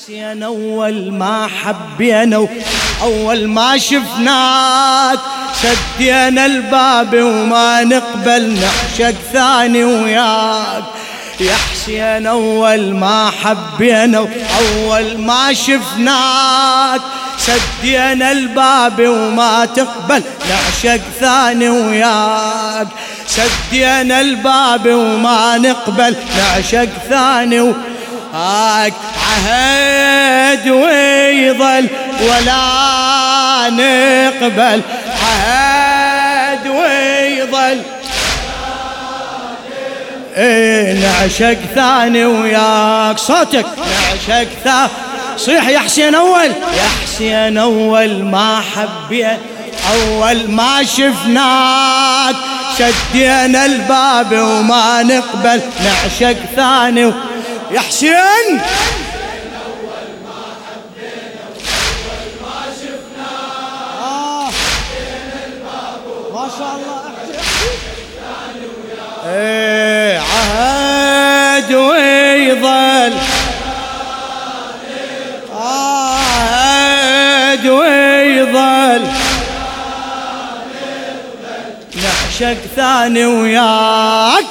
حسين أول ما حبينا أول ما شفناك سدينا الباب وما نقبل نعشق ثاني وياك. يا حسين أول ما حبينا أول ما شفناك سدينا الباب وما تقبل نعشق ثاني وياك. سدينا الباب وما نقبل نعشق ثاني وياك. عهد ويظل ولا نقبل عهد ويظل نعشق ثاني وياك. صوتك نعشق ثاني. صيح يا حسين أول. يا حسين أول ما حبيت أول ما شفناك سدينا الباب وما نقبل نعشق ثاني يا حسين. أول ما حبينا أول ما شفناك سدينا الباب ما شاء الله. عهد ويظل عهد ويظل نعشق ثاني وياك.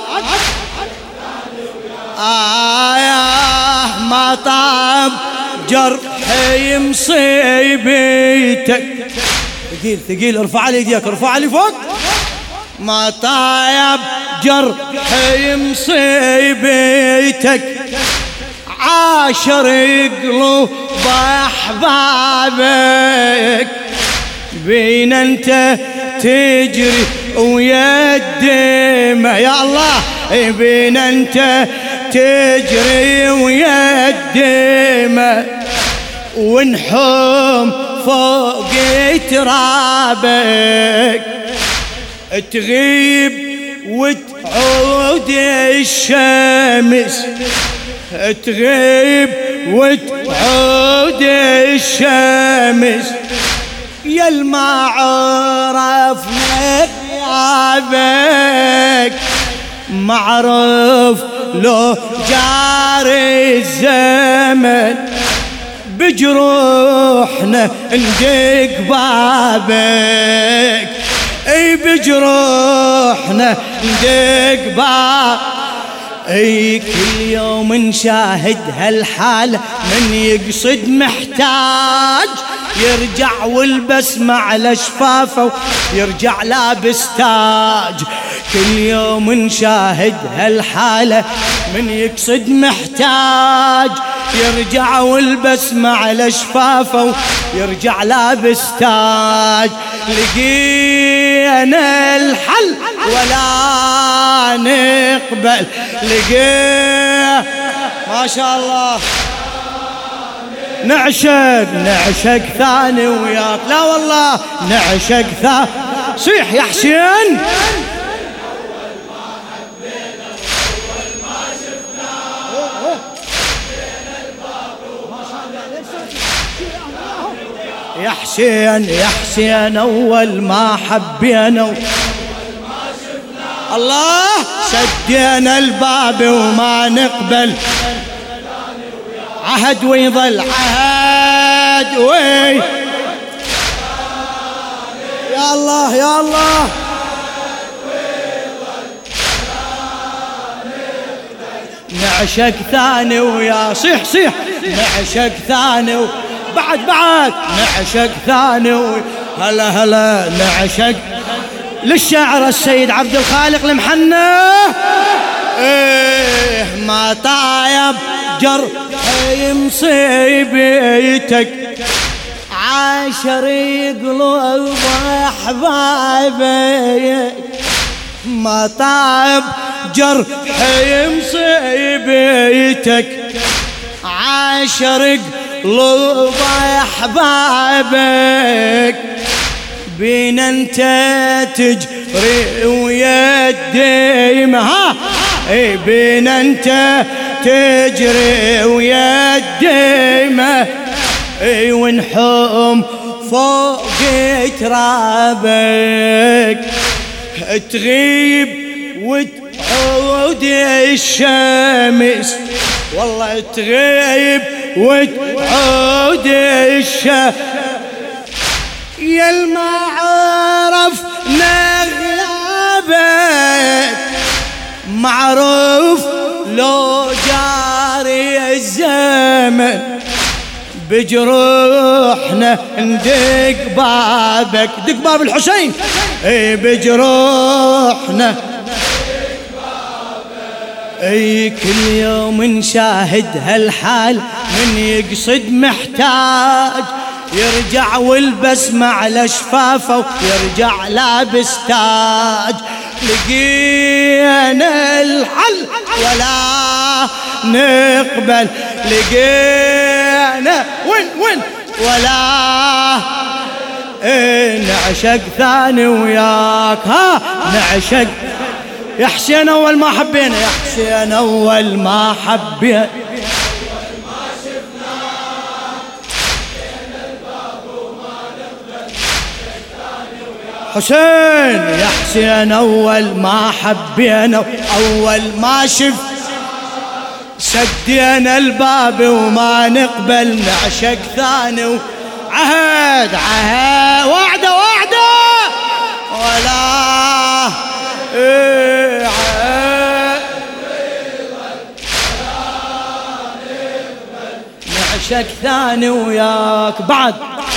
ما طاب جرحي مصيبتك. ثقيل ثقيل. ارفع لي ايديك ارفع لي فوق. ما طاب جرحي مصيبتك عاشر قلوب احبابك بين انت تجري ويا الدمى يا الله بين انت تجري ويا الدمى ونحوم فوق ترابك تغيب وتعود الشمس تغيب وتعود الشمس يل ما عرفنا غيابك معرف لو جاري الزمن بجروحنا ندق بابك اي بجروحنا ندق بابك اي كل يوم نشاهد هالحالة من يقصد محتاج يرجع والبسمة على شفافه يرجع لابس تاج. كل يوم نشاهد هالحالة من يقصد محتاج يرجع والبسمة على شفافه يرجع لابس تاج. لقينا الحل ولا نقبل لقينا ما شاء الله نعشق ثاني وياك. لا والله نعشق ثاني. صيح يا حسين. يا حسين يا حسين أول ما حبينا الله سدينا الباب وما نقبل عهد ويظل عهد وي يا الله يا الله نعشق ثاني ويا صيح صيح نعشق ثاني بعد نعشق ثاني هلا هلا نعشق. للشاعر السيد عبد الخالق المحنى. ما طايب جرحي مصيبتك عاشر قلوب احبابك ما طايب جرحي مصيبتك عاشر قلوب احبابك بين انت تجري ويا الدمى بين انت تجري ويا الدمى ونحوم فوق ترابك تغيب وتعود الشمس والله تغيب وتعود يا ما عرفنا غيابك معروف لو جاري الزمن بجروحنا ندق بابك. دق باب الحسين اي بجروحنا اي كل يوم نشاهد هالحال من يقصد محتاج يرجع والبسمة على شفافه ويرجع لابس تاج. لقينا الحل ولا نقبل لقينا وين ولا نعشق ثاني وياك ها نعشق يا حسين أول ما حبينا يا حسين أول ما حبينا حسين يا حسين أول ما حبينا أول ما شف سدينا الباب وما نقبل نعشق ثاني عهد وعده ولا نعشق ثاني وياك بعد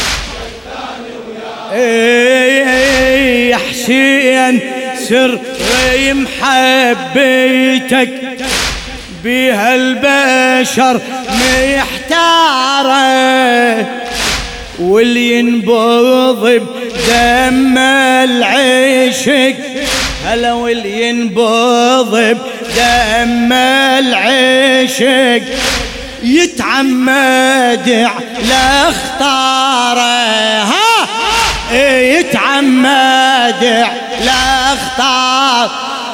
يا حسين سر محبيتك بها البشر محتاره واللي ينبض بدم العشق هلا واللي ينبض بدم العشق يتعمد على اختاره يتعمد لا اختار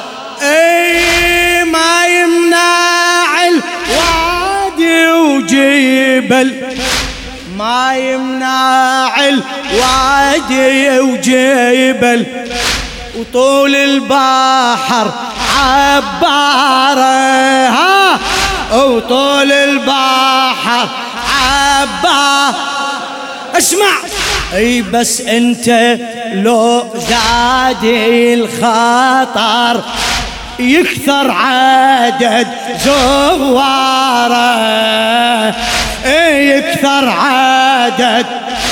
ما يمنع الوادي وجبل ما يمنع الوادي وجبل وطول البحر عباره وطول البحر عباره اسمع اي بس انت لو زادي الخطر يكثر عدد زواره يكثر عدد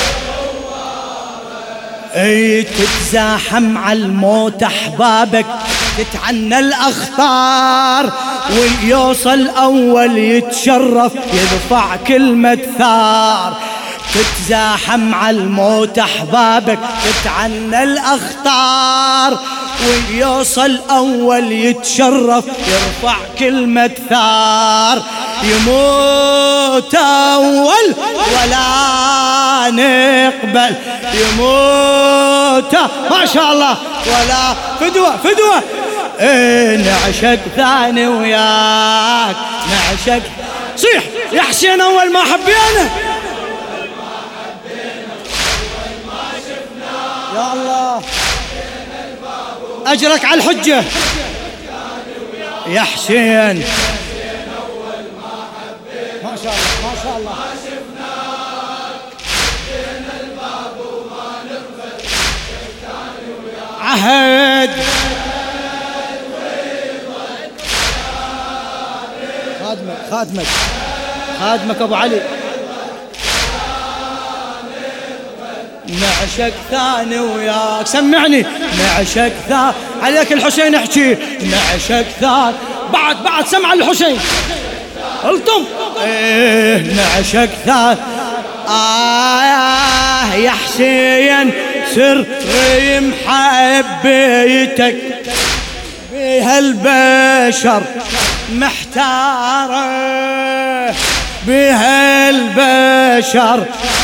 تتزاحم على الموت احبابك تتعنى الاخطار ويوصل اول يتشرف يرفع كلمة ثار. تتزاحم على الموت احبابك تتعنى الاخطار ويوصل اول يتشرف يرفع كلمة ثار. يموت اول ولا نقبل يموت ما شاء الله ولا فدوة نعشق ثاني وياك نعشق صيح يا حسين اول ما حبينا يا الله أجرك على الحجة يا حسين ما شاء الله ما شاء الله عهد خادمك أبو علي نعشق ثاني وياك سمعني نعشق ثاني عليك الحسين احكي نعشق ثاني بعد سمع الحسين الطم نعشق ثاني يا حسين سر محبيتك بها البشر محتاره بها البشر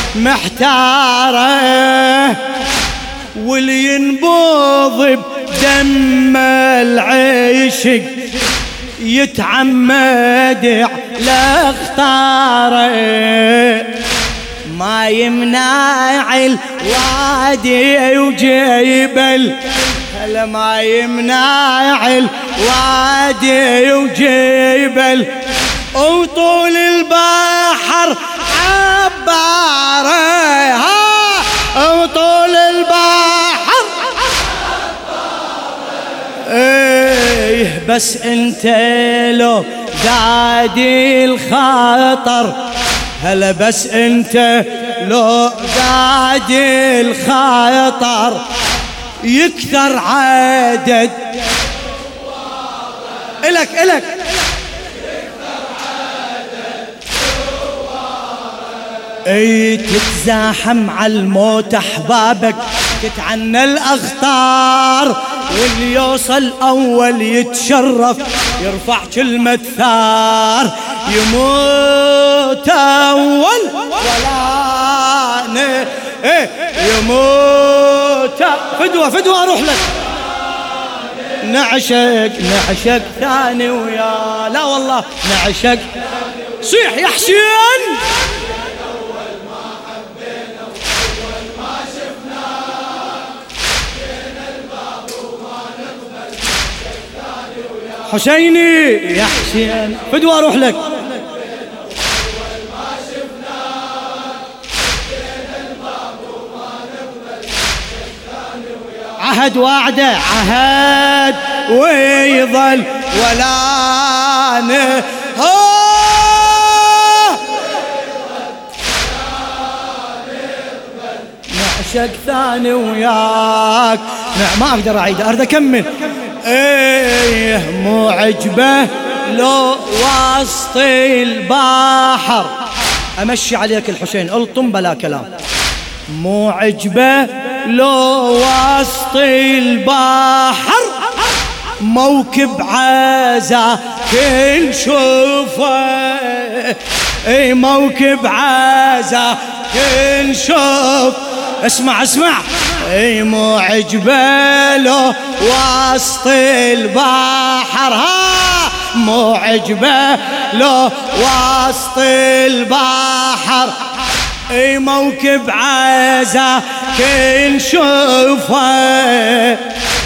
محتاره واللي ينبض بدم العشق يتعمد على اختاره ما يمنع الوادي وجبل هلا ما يمنع الوادي وجبل وطول البحر عباره، وطول البحر ايه بس انت لو دادي الخطر، هلا بس انت لو دادي الخطر يكثر عدد إلك اي تتزاحم على الموت احبابك، تتعنى الاخطار، واللي يوصل اول يتشرف يرفع كلمة ثار، يموت اول ولا يموت فدوة اروح لك، نعشق ثاني ويا لا والله نعشق، صيح يا حسين. حسيني يا حسين فدوة اروح لك، عهد وعده عهد ويظل ولا نعشق ثاني وياك، ما اقدر اعيد اريد اكمل. ايه مو عجبه لو وسط البحر، امشي عليك الحسين الطم بلا كلام، مو عجبه لو وسط البحر موكب عزا كل شوفه، اي موكب عزا كل شوف، اسمع اي مو عجبه لو وسط البحر، ها مو عجبه لو وسط البحر اي موكب عزا كل شوفه،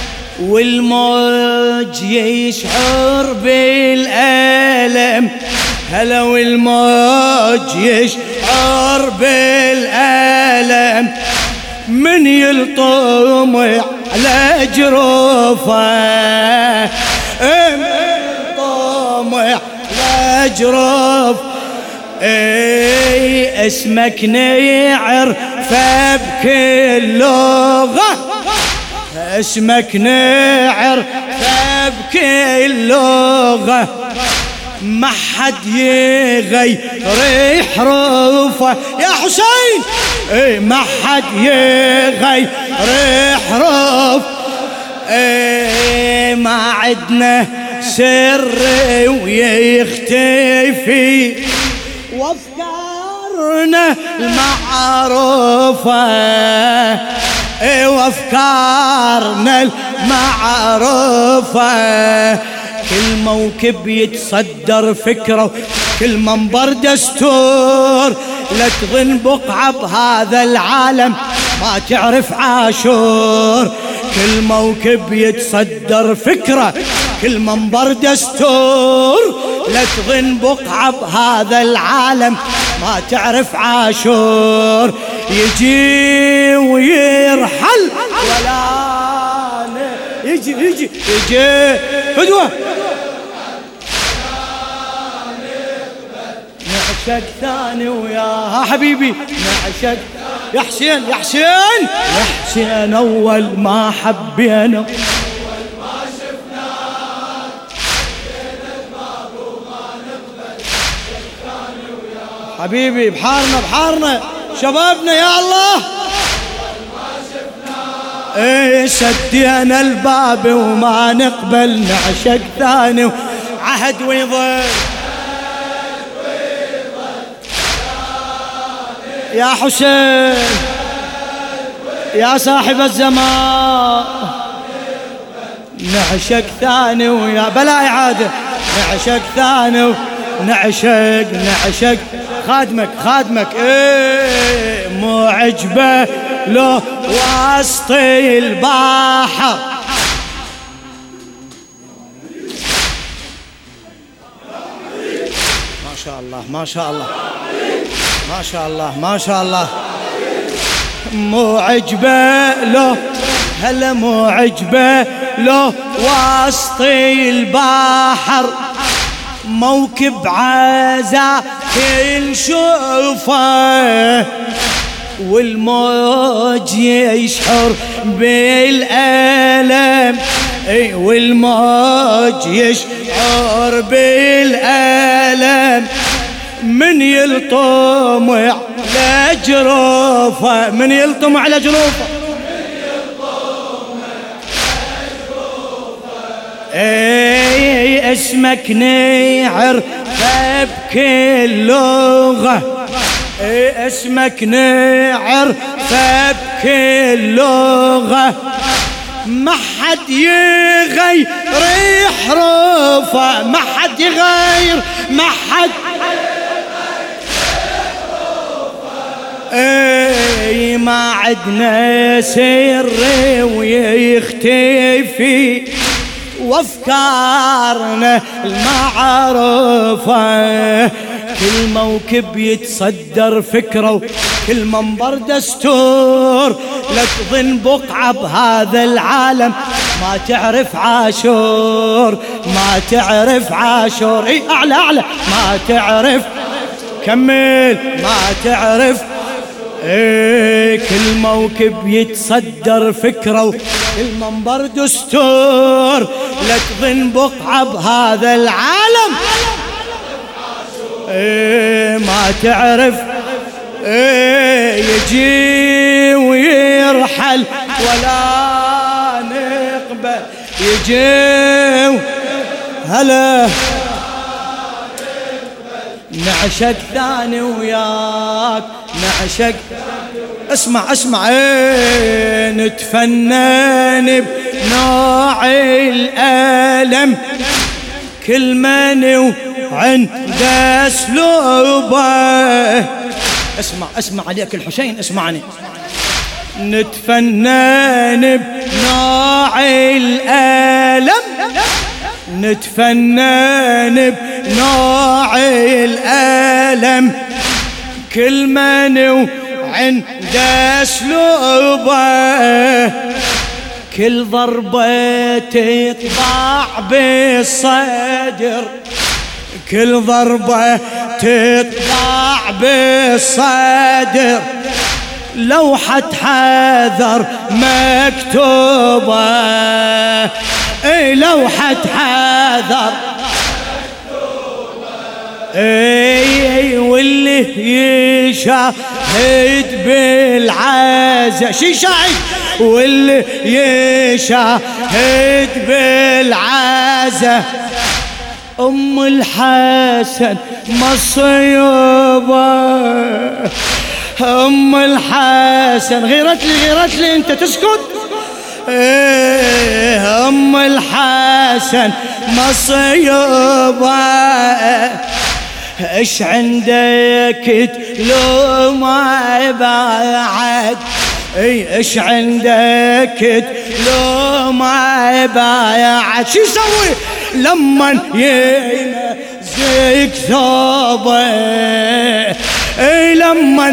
والموج يشعر بالألم، هلا والموج يشعر بالألم، من يلطم على جروفه، من يلطم على جروف، اي اسمك نعر فبكل لغة، اسمك نعر فبكل لغة، ما حد يغير حروفه يا حسين، اي ما حد يغير حروف، اي ما عدنا سر ويختفي وافكارنا المعروفة، اي وافكارنا المعروفة، كل موكب يتصدر فكرة، كل منبر دستور، لا تظن بقعة بهذا العالم ما تعرف عاشور، كل موكب يتصدر فكرة، كل منبر دستور، لا تظن بقعة بهذا العالم ما تعرف عاشور، يجي ويرحل ولا يجي فدوة، نعشق ثاني وياها حبيبي، نعشق يا حسين يا حسين أول ما حبينا حبيبي، بحارنا شبابنا يا الله، ايه سدينا الباب وما نقبل نعشق ثاني، عهد ويظل يا حسين يا صاحب الزمان، نعشق ثاني ويا بلا إعادة، نعشق ثاني نعشق خادمك ايه مو عجبه لو وسط البحر، شاء الله ما شاء الله ما شاء الله ما شاء الله. مو عجبه لو هلا مو عجبه لو وسط البحر موكب عزا نشوفه والموج يشحر بالألم والموج يشعر بالألم من يلطم على جروفه من يلطم على جروفه اسمك نعر بكل لغة اسمك نعر بكل لغة ما حد يغير حروفه ما حد يغير ما حد ما عدنا سر ويختفي وافكارنا المعروفة كل موكب يتصدر فكرة وكل منبر دستور لا تظن بقعة بهذا العالم ما تعرف عاشور ما تعرف عاشور اعلى اعلى ما تعرف كمل ما تعرف كل موكب يتصدر فكرة وكل منبر دستور لا تظن بقعة بهذا العالم ما تعرف يجي ويرحل ولا نقبل يجي هلا نعشق ثاني وياك نعشق اسمع اسمع نتفنن بنوع الألم كل من وعند اسلوبه اسمع اسمع عليك الحسين اسمعني نتفنن بنوع الألم نتفنن بنوع الألم كل من وعند اسلوبه كل ضربة تطبع بالصدر كل ضربة تطبع بالصدر لوحة حذر مكتوبة لوحة حذر واللي يشاهد بالعزة شي شاهد واللي يشاهد بالعزة أم الحسن مصيبة أم الحسن غيرت لي أنت تسكت أم الحسن مصيبة إيش عندك لو ما بعد إيش عندك لو ما بعد شو يسوي لما يمزق ثوبه لما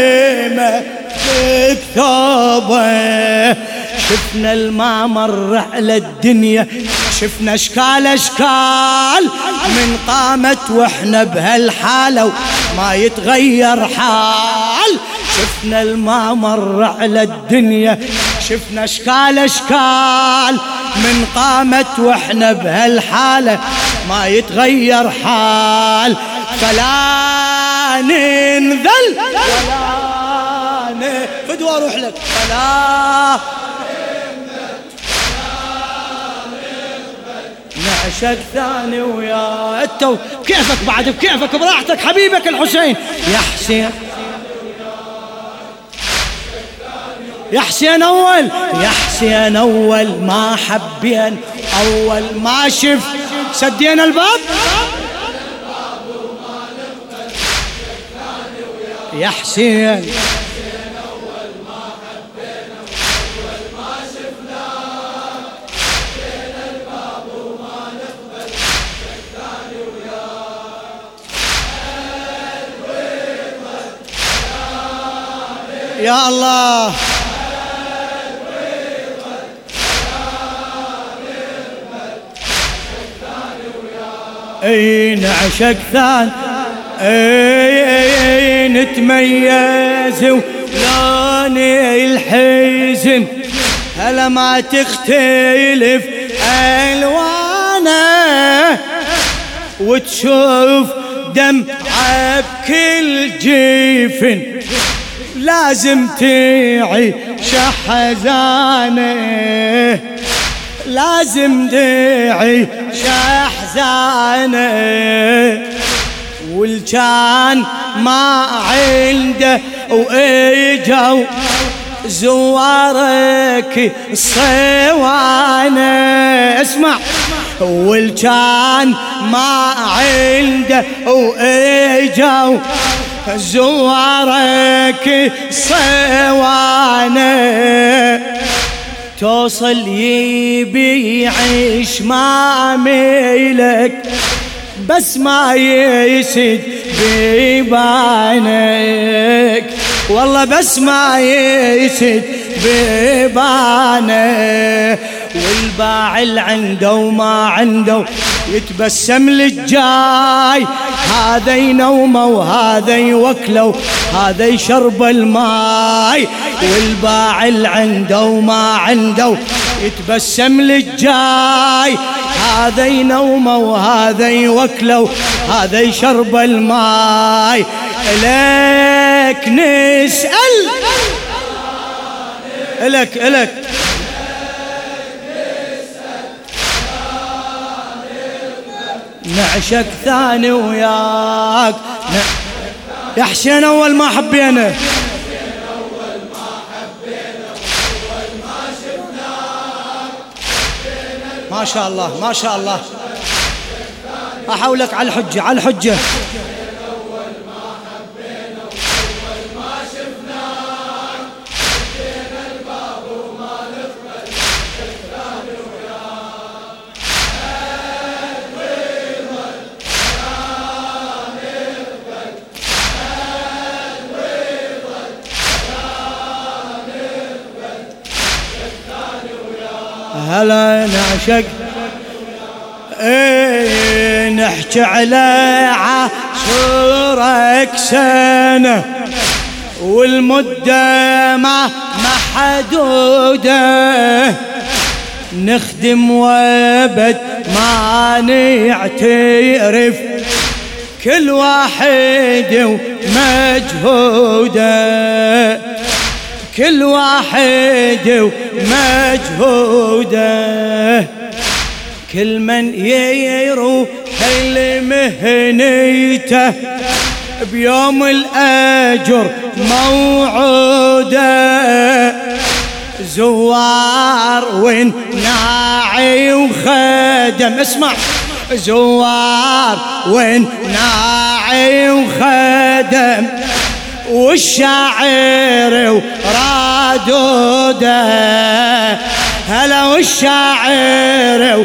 يمزق ثوبه شفنا المامر على الدنيا شفنا اشكال من قامت واحنا بهالحاله وما يتغير حال شفنا المامر على الدنيا شفنا اشكال من قامت واحنا بهالحاله ما يتغير حال فلا ننذل ولا فدوى اروح لك فلا نعشق ثاني ويا انت بكيفك بعد بكيفك براحتك حبيبك الحسين يا حسين يا حسين أول يا حسين أول ما حبين أول ما شف سدينا الباب يا حسين يا الله اي نعشق ثاني اي نتميز ولوني الحزن هلا ما تختلف الوانه وتشوف دمعة بكل جيفن لازم تعيش حزانه لازم تعيش حزانه والجان ما عنده واجوا زوارك الصوانه اسمع والجان ما عنده واجوا زوارك صوانه توصل يبي يعيش ما ميلك بس ما يسد بيبانك والله بس ما يسد بيبانك والباع اللي عنده وما عنده يتبسم للجاي هذا ينومه وهذا يوكله هذا يشرب الماي والباع اللي عنده وما عنده يتبسم للجاي هذا ينومه وهذا يوكله هذا يشرب الماي لك نسأل إلك نعشق ثاني وياك يا حسين أول ما حبينا ما شاء الله ما شاء الله أحولك على الحجة على الحجة هلا نعشق ايه نحكي على عاشورك سنة والمدة ما محدودة نخدم وابد ما نعترف كل واحد ومجهوده كل واحد ومجهوده كل من يروح لمهنيته بيوم الأجر موعوده زوار وناعي وخدم اسمع زوار وناعي وخدم والشاعر ورادوده هلا والشاعر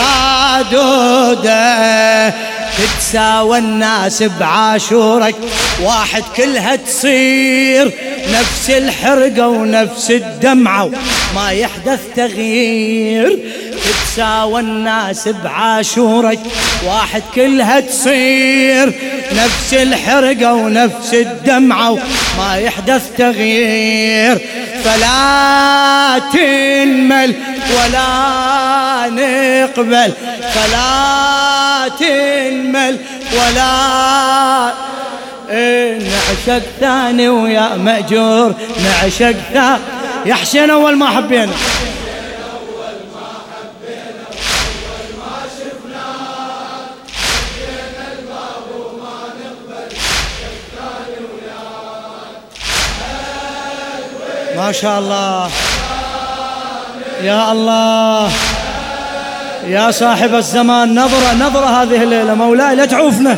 ورادوده تتساوى الناس بعاشورك واحد كلها تصير نفس الحرقة ونفس الدمعة ما يحدث تغيير تتساوى الناس بعاشورك واحد كلها تصير نفس الحرقة ونفس الدمعة ما يحدث تغيير فلا تنمل ولا نقبل فلا تنمل ولا نعشق ثاني ويا مأجور نعشق ثاني يا حسين أول ما حبينا ما شاء الله يا الله يا صاحب الزمان نظرة هذه الليلة مولاي لا تعوفنا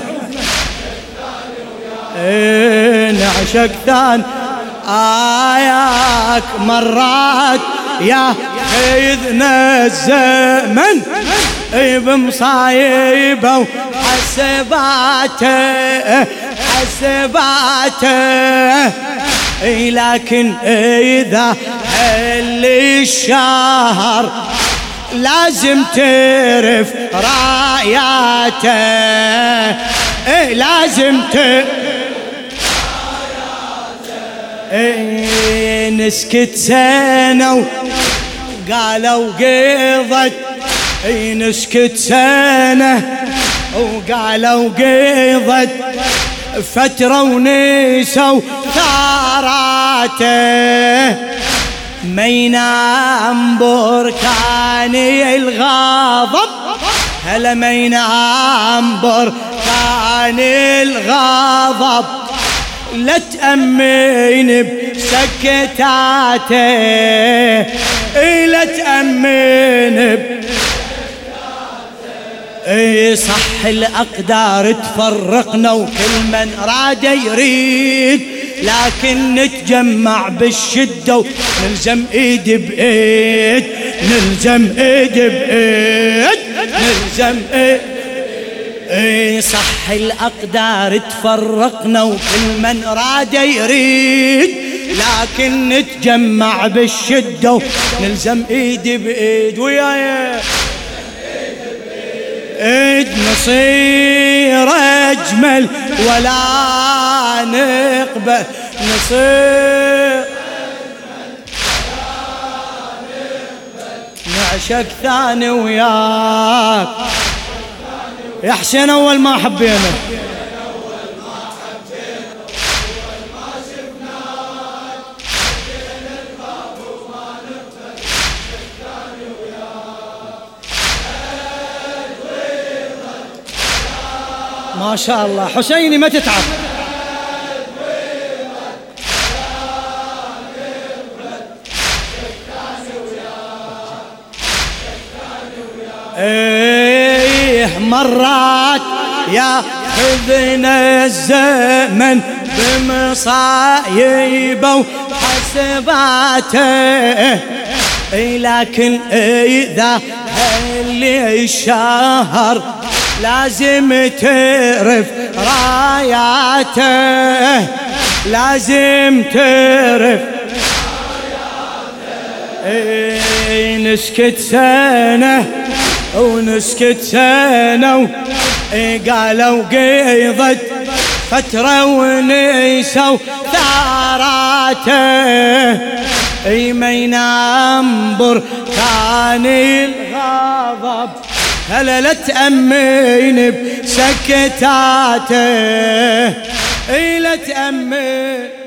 نعشق ثان آياك مرات يا خيذنا الزمن بمصايبه وحسباته لكن إذا هل الشهر لازم تعرف راياته، لازم نسكت سنة وقالوا قضت، نسكت سنة وقالوا قضت فترة ونسوا ثاراته، ما ينام بركان الغضب، هلا ما ينام بركان الغضب، لا تأمن بسكتاته، لا تأمن صح الأقدار تفرقنا وكل من راد يريد، لكن نتجمع بالشدة ونلزم ايد بايد، نلزم ايد بايد، نلزم ايد. صح الأقدار تفرقنا وكل من راد يريد، لكن نتجمع بالشدة ونلزم ايد بايد، وياي ايد نصير اجمل ولا نقبل، نصير نعشق ثاني وياك يا حسين. اول ما حبينا ما شاء الله. حسيني ما تتعب. ايه مرات يا خذنا الزمن بمصايبه وحسباته، لكن اذا هل الشهر لازم تعرف راياته، لازم تعرف راياته. نسكت سنة ونسكت سنة قالوا قضت فترة ونسوا ثاراته، ما ينام بركان الغضب، هلا لا تأمن بسكتاته، لا تأمن